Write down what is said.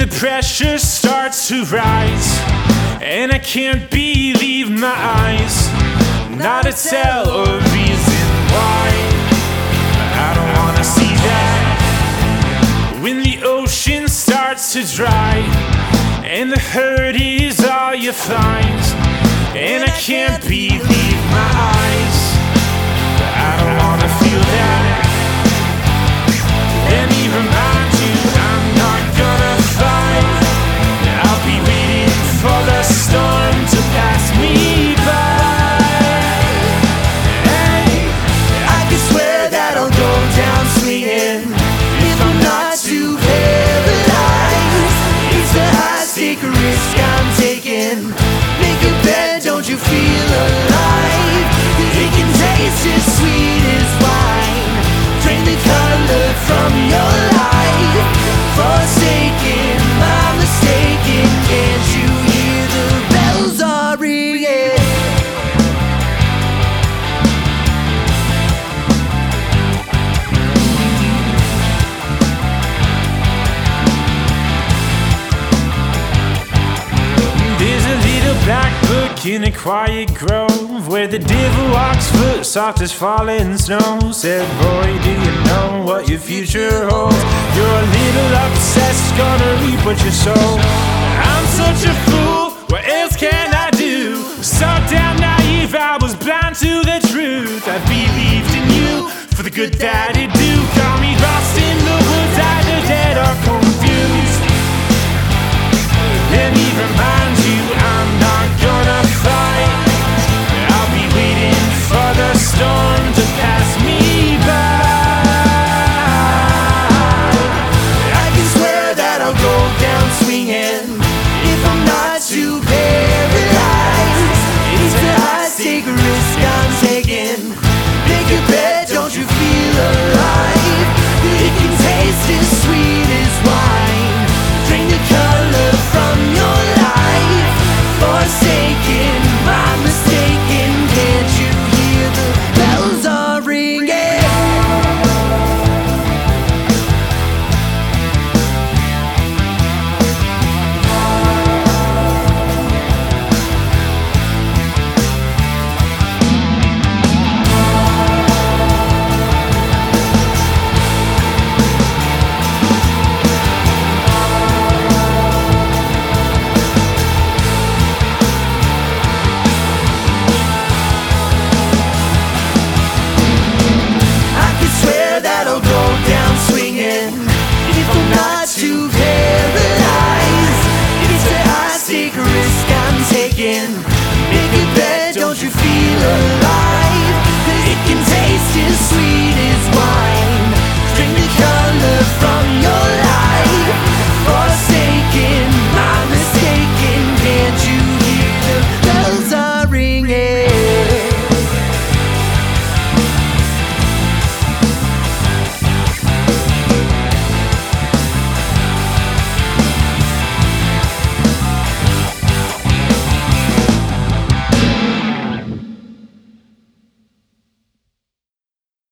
pressure starts to rise, and I can't believe my eyes. Not a tell or reason why. I don't wanna see that. When the ocean starts to dry, and the hurt is all you find, and I can't believe my eyes. I don't wanna feel that. Let me remind you, I'm not gonna fight. I'll be waiting for the storm to pass me by. Hey, I can swear that I'll go down swinging if I'm not too paralyzed. It's a high-stake risk I'm taking. Make a bet, don't you feel alive? It can taste as sweet as wine. Drain the color from your life. Forsaken, I'm mistaken. Can't you hear the bells are ringing? There's a little black book in a quiet grove, where the devil walks foot soft as falling snow. Said, boy, do you know what your future holds? You're a little obsessed, gonna reap what you sow. I'm such a fool, what else can I do? So damn naive, I was blind to the truth. I believed in you for the good that it do. Call me lost